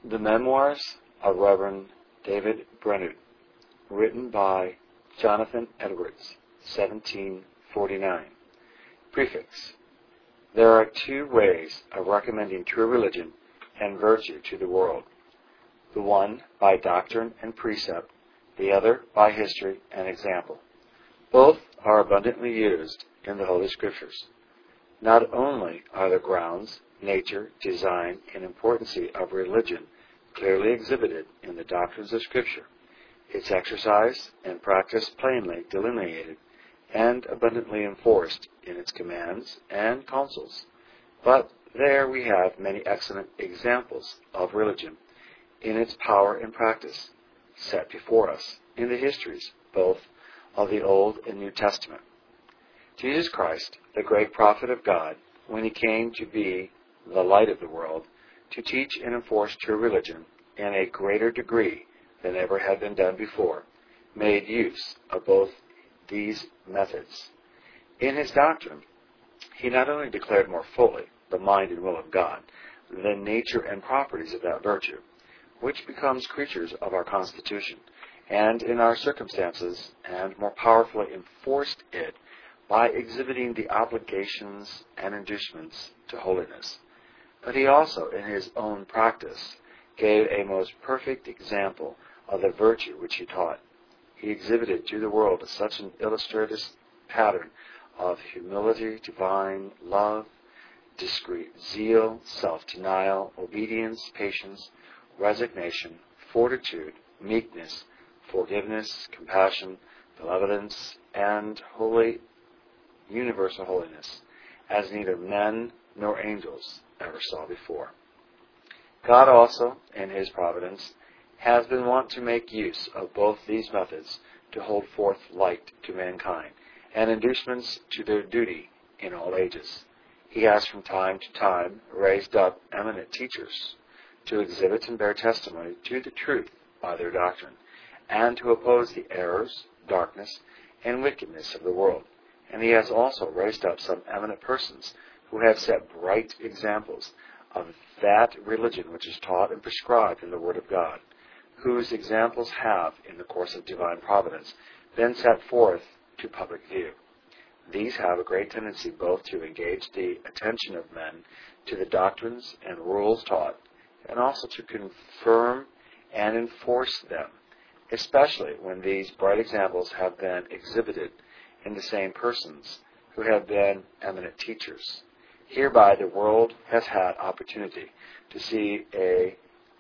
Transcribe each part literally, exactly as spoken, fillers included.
The Memoirs of Reverend David Brennard, written by Jonathan Edwards, seventeen forty-nine. Prefix. There are two ways of recommending true religion and virtue to the world, the one by doctrine and precept, the other by history and example. Both are abundantly used in the Holy Scriptures. Not only are the grounds, nature, design, and importance of religion clearly exhibited in the doctrines of Scripture, its exercise and practice plainly delineated and abundantly enforced in its commands and counsels, but there we have many excellent examples of religion in its power and practice set before us in the histories both of the Old and New Testament. Jesus Christ, the great prophet of God, when he came to be the light of the world, to teach and enforce true religion in a greater degree than ever had been done before, made use of both these methods. In his doctrine, he not only declared more fully the mind and will of God, the nature and properties of that virtue, which becomes creatures of our constitution and in our circumstances, and more powerfully enforced it by exhibiting the obligations and inducements to holiness. But he also, in his own practice, gave a most perfect example of the virtue which he taught. He exhibited to the world such an illustrative pattern of humility, divine love, discreet zeal, self-denial, obedience, patience, resignation, fortitude, meekness, forgiveness, compassion, benevolence, and holy universal holiness, as neither men nor angels ever saw before. God also, in his providence, has been wont to make use of both these methods to hold forth light to mankind, and inducements to their duty in all ages. He has from time to time raised up eminent teachers to exhibit and bear testimony to the truth by their doctrine, and to oppose the errors, darkness, and wickedness of the world. And he has also raised up some eminent persons who have set bright examples of that religion which is taught and prescribed in the Word of God, whose examples have, in the course of divine providence, been set forth to public view. These have a great tendency both to engage the attention of men to the doctrines and rules taught, and also to confirm and enforce them, especially when these bright examples have been exhibited in the same persons who have been eminent teachers. Hereby the world has had opportunity to see a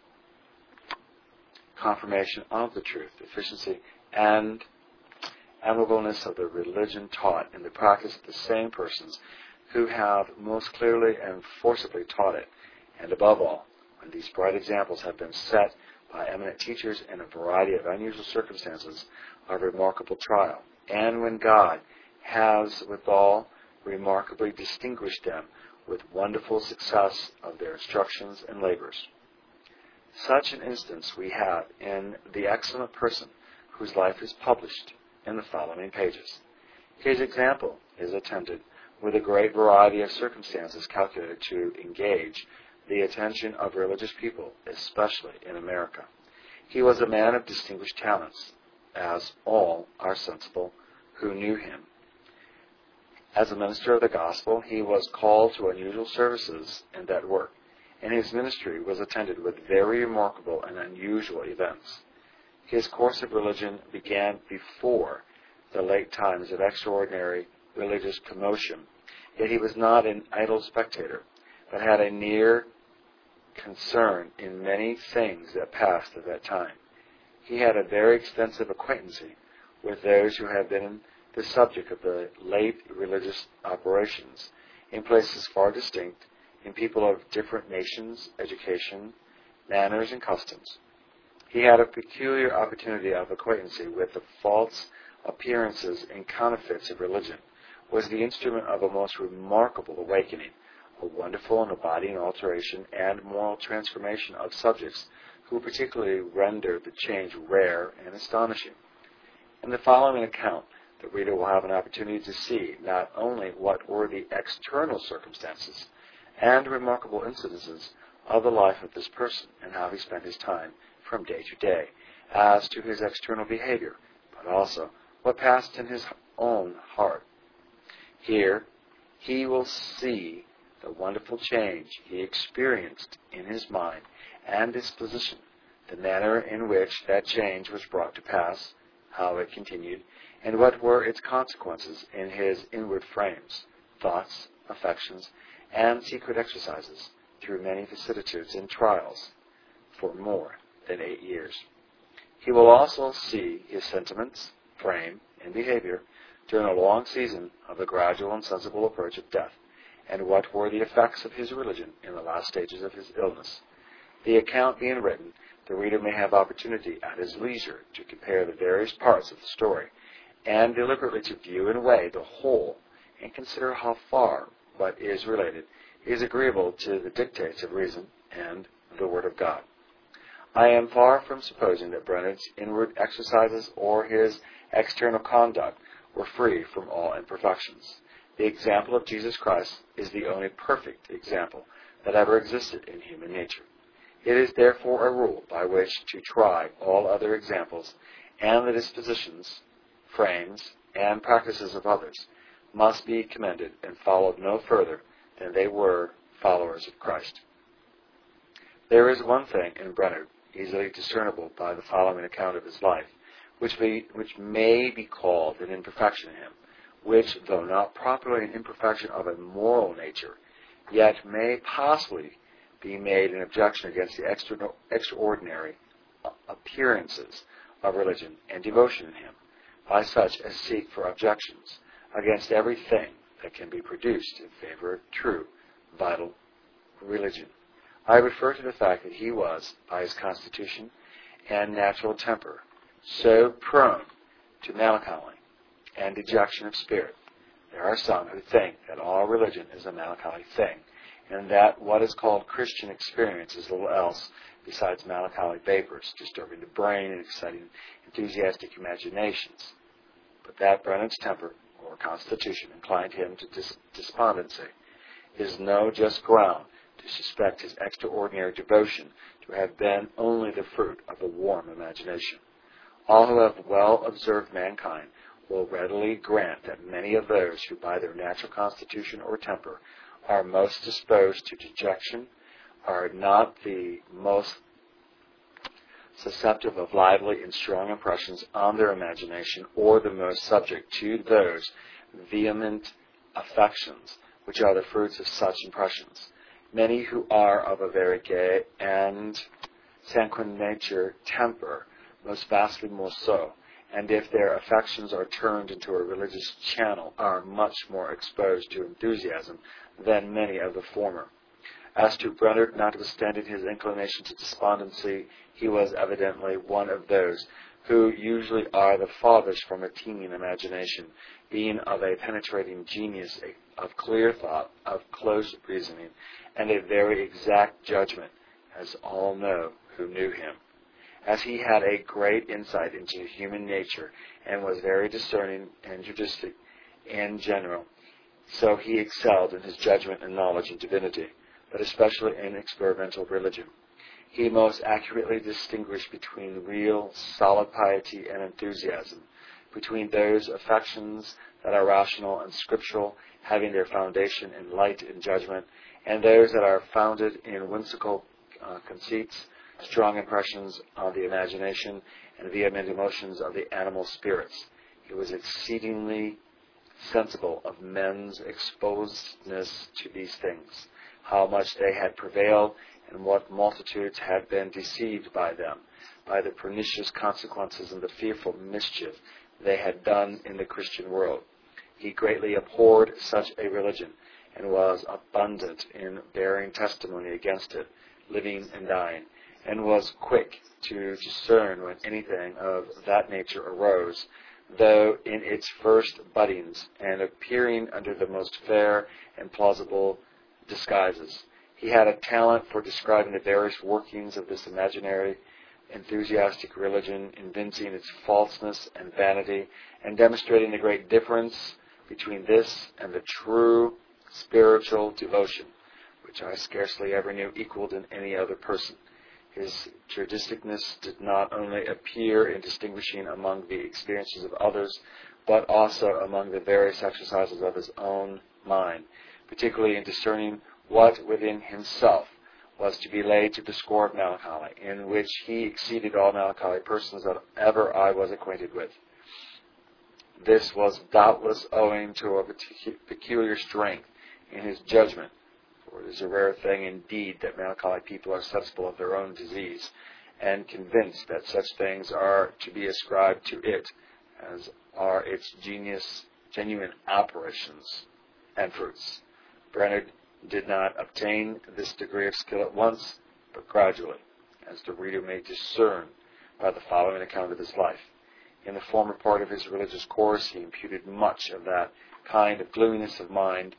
confirmation of the truth, efficiency, and admirableness of the religion taught in the practice of the same persons who have most clearly and forcibly taught it, and above all, when these bright examples have been set by eminent teachers in a variety of unusual circumstances of remarkable trial, and when God has withal remarkably distinguished them with wonderful success of their instructions and labors. Such an instance we have in the excellent person whose life is published in the following pages. His example is attended with a great variety of circumstances calculated to engage the attention of religious people, especially in America. He was a man of distinguished talents, as all are sensible who knew him. As a minister of the gospel, he was called to unusual services in that work, and his ministry was attended with very remarkable and unusual events. His course of religion began before the late times of extraordinary religious commotion, yet he was not an idle spectator, but had a near concern in many things that passed at that time. He had a very extensive acquaintance with those who had been the subject of the late religious operations in places far distinct, in people of different nations, education, manners, and customs. He had a peculiar opportunity of acquaintance with the false appearances and counterfeits of religion, was the instrument of a most remarkable awakening, a wonderful and abiding alteration and moral transformation of subjects who particularly rendered the change rare and astonishing. In the following account, the reader will have an opportunity to see not only what were the external circumstances and remarkable incidences of the life of this person and how he spent his time from day to day, as to his external behavior, but also what passed in his own heart. Here, he will see the wonderful change he experienced in his mind and disposition, the manner in which that change was brought to pass, how it continued, and what were its consequences in his inward frames, thoughts, affections, and secret exercises through many vicissitudes and trials for more than eight years. He will also see his sentiments, frame, and behavior during a long season of the gradual and sensible approach of death, and what were the effects of his religion in the last stages of his illness. The account being written, the reader may have opportunity at his leisure to compare the various parts of the story, and deliberately to view and weigh the whole, and consider how far what is related is agreeable to the dictates of reason and the Word of God. I am far from supposing that Brennard's inward exercises or his external conduct were free from all imperfections. The example of Jesus Christ is the only perfect example that ever existed in human nature. It is therefore a rule by which to try all other examples, and the dispositions, frames, and practices of others must be commended and followed no further than they were followers of Christ. There is one thing in Brennard easily discernible by the following account of his life, which, be, which may be called an imperfection in him, which, though not properly an imperfection of a moral nature, yet may possibly be made an objection against the extra, extraordinary appearances of religion and devotion in him, by such as seek for objections against everything that can be produced in favor of true, vital religion. I refer to the fact that he was, by his constitution and natural temper, so prone to melancholy and dejection of spirit. There are some who think that all religion is a melancholy thing, and that what is called Christian experience is little else besides melancholy vapors, disturbing the brain and exciting enthusiastic imaginations. But that Brennard's temper or constitution inclined him to dis- despondency is no just ground to suspect his extraordinary devotion to have been only the fruit of a warm imagination. All who have well observed mankind will readily grant that many of those who by their natural constitution or temper are most disposed to dejection are not the most susceptible of lively and strong impressions on their imagination, or the most subject to those vehement affections which are the fruits of such impressions. Many who are of a very gay and sanguine nature temper, most vastly more so, and if their affections are turned into a religious channel, are much more exposed to enthusiasm than many of the former. As to Brennard, notwithstanding his inclination to despondency, he was evidently one of those who usually are the farthest from a teeming imagination, being of a penetrating genius, of clear thought, of close reasoning, and a very exact judgment, as all know who knew him. As he had a great insight into human nature and was very discerning and judicious in general, so he excelled in his judgment and knowledge in divinity, but especially in experimental religion. He most accurately distinguished between real, solid piety and enthusiasm, between those affections that are rational and scriptural, having their foundation in light and judgment, and those that are founded in whimsical uh, conceits, strong impressions on the imagination, and vehement emotions of the animal spirits. He was exceedingly sensible of men's exposedness to these things, how much they had prevailed, and what multitudes had been deceived by them, by the pernicious consequences and the fearful mischief they had done in the Christian world. He greatly abhorred such a religion, and was abundant in bearing testimony against it, living and dying, and was quick to discern when anything of that nature arose, though in its first buddings, and appearing under the most fair and plausible disguises. He had a talent for describing the various workings of this imaginary, enthusiastic religion, evincing its falseness and vanity, and demonstrating the great difference between this and the true spiritual devotion, which I scarcely ever knew equaled in any other person. His judiciousness did not only appear in distinguishing among the experiences of others, but also among the various exercises of his own mind, particularly in discerning what within himself was to be laid to the score of melancholy, in which he exceeded all melancholy persons that ever I was acquainted with. This was doubtless owing to a peculiar strength in his judgment, for it is a rare thing indeed that melancholy people are sensible of their own disease, and convinced that such things are to be ascribed to it, as are its genius, genuine operations and fruits. Bernard did not obtain this degree of skill at once, but gradually, as the reader may discern by the following account of his life. In the former part of his religious course, he imputed much of that kind of gloominess of mind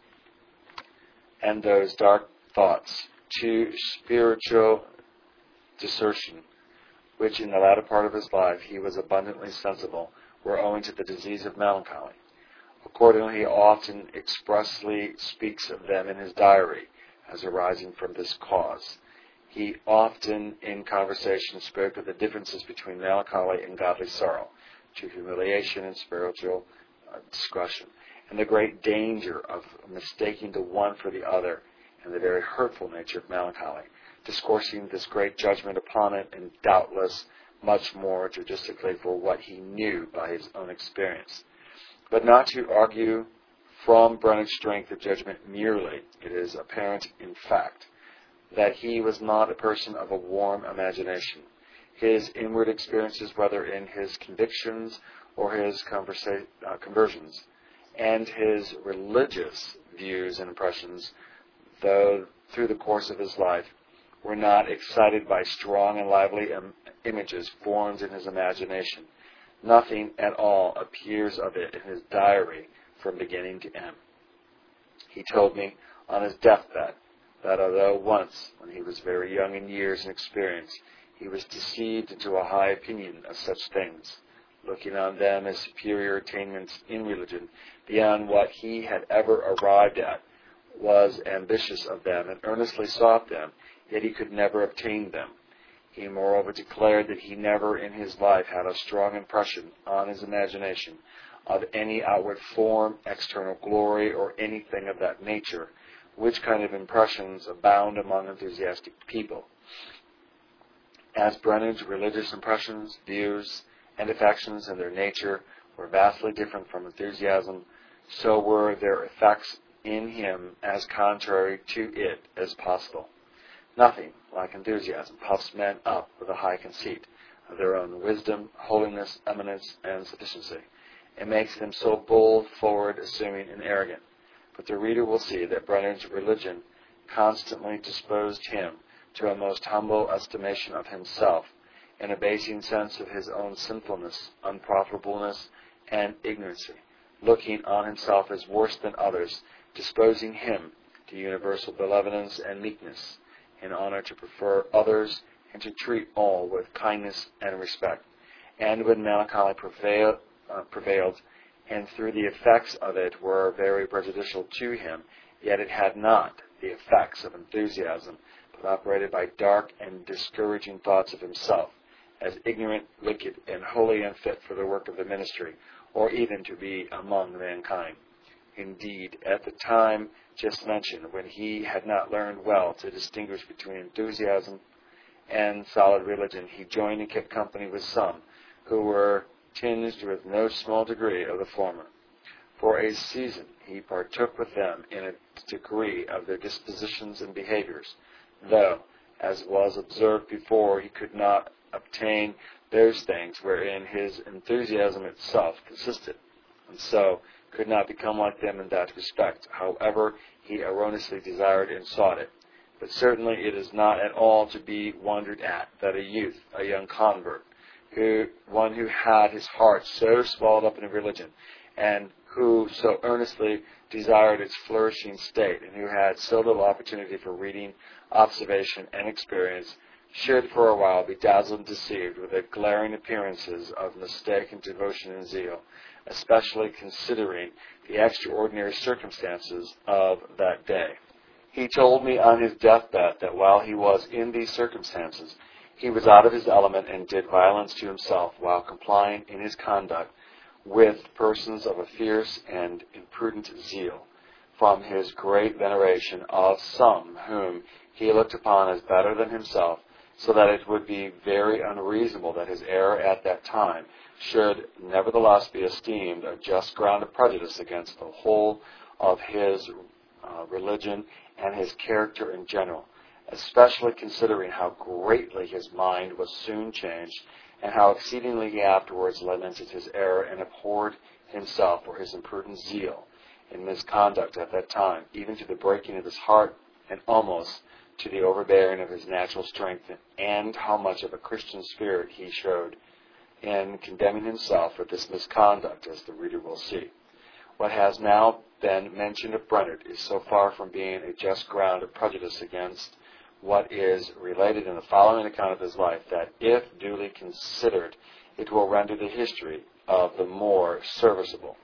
and those dark thoughts to spiritual desertion, which in the latter part of his life he was abundantly sensible were owing to the disease of melancholy. Accordingly, he often expressly speaks of them in his diary as arising from this cause. He often, in conversation, spoke of the differences between melancholy and godly sorrow, to humiliation and spiritual uh, discretion, and the great danger of mistaking the one for the other, and the very hurtful nature of melancholy, discoursing this great judgment upon it, and doubtless much more judiciously for what he knew by his own experience. But not to argue from Bernard's strength of judgment merely, it is apparent in fact that he was not a person of a warm imagination. His inward experiences, whether in his convictions or his conversa- uh, conversions, and his religious views and impressions, though through the course of his life, were not excited by strong and lively im- images formed in his imagination. Nothing at all appears of it in his diary from beginning to end. He told me on his deathbed that although once, when he was very young in years and experience, he was deceived into a high opinion of such things, looking on them as superior attainments in religion, beyond what he had ever arrived at, was ambitious of them and earnestly sought them, yet he could never obtain them. He moreover declared that he never in his life had a strong impression on his imagination of any outward form, external glory, or anything of that nature, which kind of impressions abound among enthusiastic people. As Bernard's religious impressions, views, and affections in their nature were vastly different from enthusiasm, so were their effects in him as contrary to it as possible. Nothing, like enthusiasm, puffs men up with a high conceit of their own wisdom, holiness, eminence, and sufficiency. It makes them so bold, forward, assuming, and arrogant. But the reader will see that Bernard's religion constantly disposed him to a most humble estimation of himself, an abasing sense of his own sinfulness, unprofitableness, and ignorancy, looking on himself as worse than others, disposing him to universal benevolence and meekness, in honor to prefer others and to treat all with kindness and respect. And when melancholy prevailed, uh, prevailed, and through the effects of it were very prejudicial to him, yet it had not the effects of enthusiasm, but operated by dark and discouraging thoughts of himself, as ignorant, wicked, and wholly unfit for the work of the ministry, or even to be among mankind. Indeed, at the time just mentioned, when he had not learned well to distinguish between enthusiasm and solid religion, he joined and kept company with some who were tinged with no small degree of the former. For a season he partook with them in a degree of their dispositions and behaviors, though, as was observed before, he could not obtain those things wherein his enthusiasm itself consisted, and so could not become like them in that respect, however he erroneously desired and sought it. But certainly it is not at all to be wondered at that a youth, a young convert, who one who had his heart so swallowed up in religion, and who so earnestly desired its flourishing state, and who had so little opportunity for reading, observation, and experience, should for a while be dazzled and deceived with the glaring appearances of mistaken devotion and zeal, especially considering the extraordinary circumstances of that day. He told me on his deathbed that while he was in these circumstances, he was out of his element and did violence to himself while complying in his conduct with persons of a fierce and imprudent zeal, from his great veneration of some whom he looked upon as better than himself, so that it would be very unreasonable that his error at that time should nevertheless be esteemed a just ground of prejudice against the whole of his uh, religion and his character in general, especially considering how greatly his mind was soon changed, and how exceedingly he afterwards lamented his error and abhorred himself for his imprudent zeal and misconduct at that time, even to the breaking of his heart, and almost to the overbearing of his natural strength, and how much of a Christian spirit he showed in condemning himself for this misconduct, as the reader will see. What has now been mentioned of Brennard is so far from being a just ground of prejudice against what is related in the following account of his life, that, if duly considered, it will render the history of the more serviceable.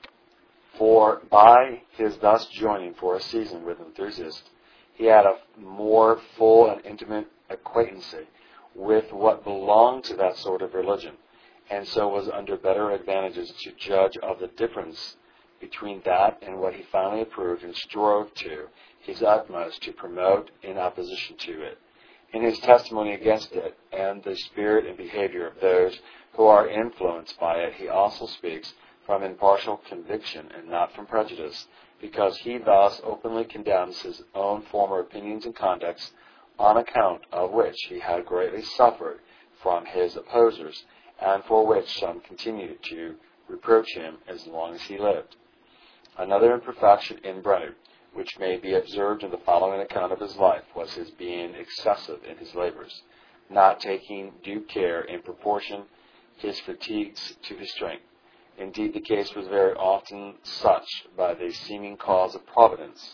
For by his thus joining for a season with enthusiasts, he had a more full and intimate acquaintance with what belonged to that sort of religion, and so was under better advantages to judge of the difference between that and what he finally approved and strove to his utmost to promote in opposition to it. In his testimony against it and the spirit and behavior of those who are influenced by it, he also speaks from impartial conviction and not from prejudice, because he thus openly condemns his own former opinions and conducts, on account of which he had greatly suffered from his opposers, and for which some continued to reproach him as long as he lived. Another imperfection in Brennard, which may be observed in the following account of his life, was his being excessive in his labors, not taking due care in proportion his fatigues to his strength. Indeed, the case was very often such by the seeming cause of providence,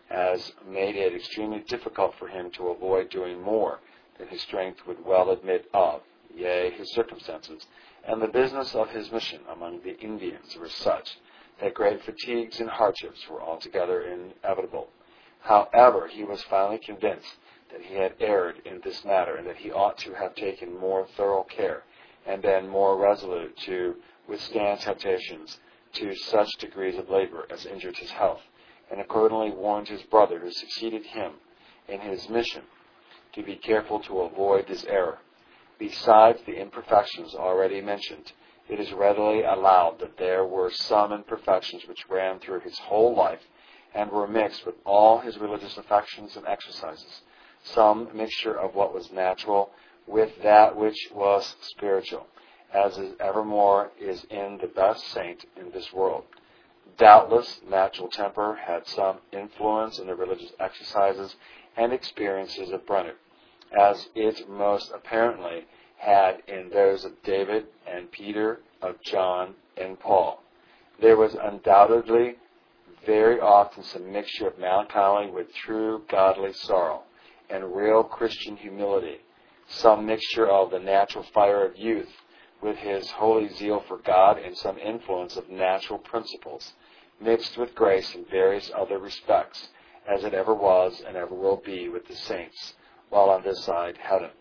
as made it extremely difficult for him to avoid doing more than his strength would well admit of, yea, his circumstances, and the business of his mission among the Indians were such that great fatigues and hardships were altogether inevitable. However, he was finally convinced that he had erred in this matter, and that he ought to have taken more thorough care, and been more resolute to withstand temptations to such degrees of labor as injured his health, and accordingly warned his brother, who succeeded him in his mission, to be careful to avoid this error. Besides the imperfections already mentioned, it is readily allowed that there were some imperfections which ran through his whole life, and were mixed with all his religious affections and exercises, some mixture of what was natural with that which was spiritual, as is evermore is in the best saint in this world. Doubtless, natural temper had some influence in the religious exercises and experiences of Brennard, as it most apparently had in those of David and Peter, of John and Paul. There was undoubtedly very often some mixture of melancholy with true godly sorrow, and real Christian humility, some mixture of the natural fire of youth with his holy zeal for God, and some influence of natural principles, mixed with grace in various other respects, as it ever was and ever will be with the saints, while on this side heaven.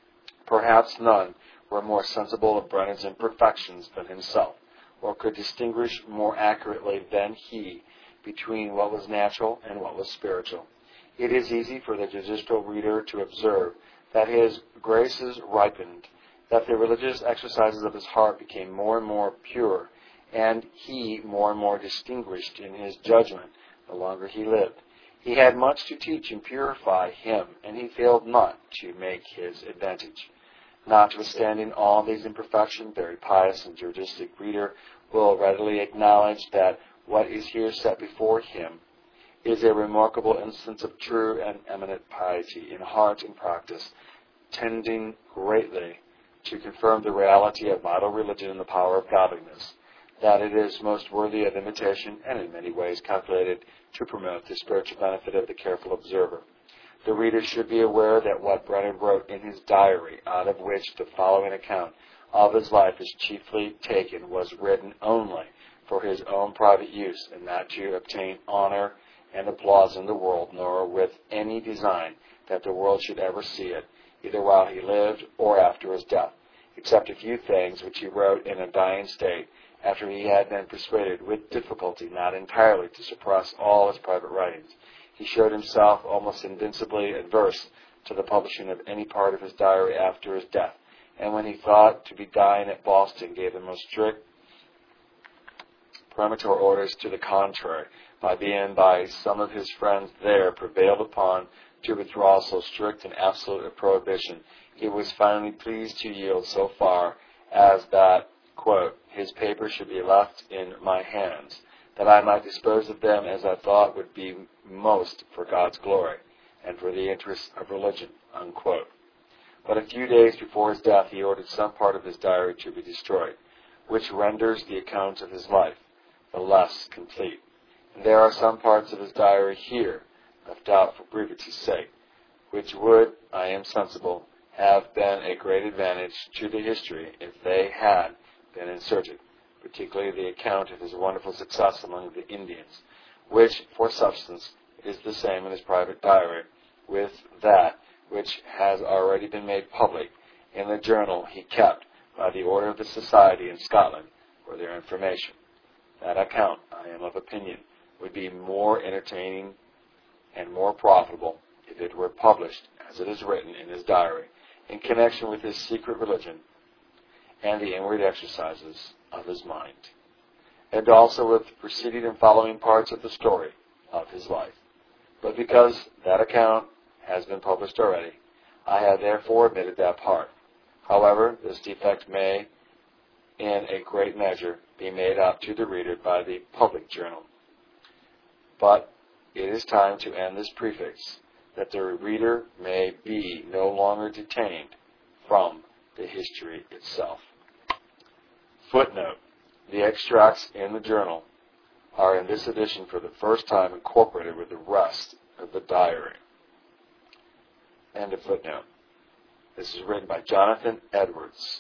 Perhaps none were more sensible of Brennard's imperfections than himself, or could distinguish more accurately than he between what was natural and what was spiritual. It is easy for the judicial reader to observe that his graces ripened, that the religious exercises of his heart became more and more pure, and he more and more distinguished in his judgment the longer he lived. He had much to teach and purify him, and he failed not to make his advantage. Notwithstanding all these imperfections, very pious and judicial reader will readily acknowledge that what is here set before him is a remarkable instance of true and eminent piety in heart and practice, tending greatly to confirm the reality of model religion and the power of godliness, that it is most worthy of imitation and in many ways calculated to promote the spiritual benefit of the careful observer. The reader should be aware that what Brennard wrote in his diary, out of which the following account of his life is chiefly taken, was written only for his own private use, and not to obtain honor and applause in the world, nor with any design that the world should ever see it, either while he lived or after his death, except a few things which he wrote in a dying state, after he had been persuaded with difficulty not entirely to suppress all his private writings. He showed himself almost invincibly adverse to the publishing of any part of his diary after his death, and when he thought to be dying at Boston, gave the most strict peremptory orders to the contrary, by being by some of his friends there prevailed upon to withdraw so strict and absolute a prohibition. He was finally pleased to yield so far as that, quote, his papers should be left in my hands, that I might dispose of them as I thought would be most for God's glory and for the interests of religion, unquote. But a few days before his death, he ordered some part of his diary to be destroyed, which renders the account of his life the less complete. And there are some parts of his diary here, left out for brevity's sake, which would, I am sensible, have been a great advantage to the history if they had been inserted, particularly the account of his wonderful success among the Indians, which, for substance, is the same in his private diary with that which has already been made public in the journal he kept by the order of the Society in Scotland for their information. That account, I am of opinion, would be more entertaining and more profitable if it were published, as it is written in his diary, in connection with his secret religion and the inward exercises of his mind, and also with the preceding and following parts of the story of his life. But because that account has been published already, I have therefore omitted that part. However, this defect may, in a great measure, be made up to the reader by the public journal. But it is time to end this prefix, that the reader may be no longer detained from the history itself. Footnote: the extracts in the journal are in this edition for the first time incorporated with the rest of the diary. End of footnote. This is written by Jonathan Edwards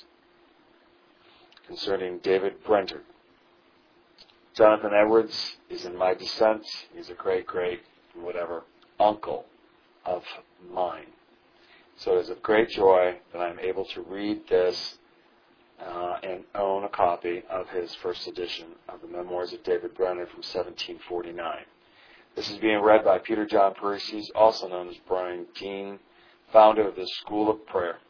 concerning David Brenter. Jonathan Edwards is in my descent. He's a great, great, whatever, uncle of mine. So it is of great joy that I'm able to read this uh, and own a copy of his first edition of the Memoirs of David Brenner from seventeen forty-nine. This is being read by Peter John Parisi, also known as Brian Dean, founder of the School of Prayer.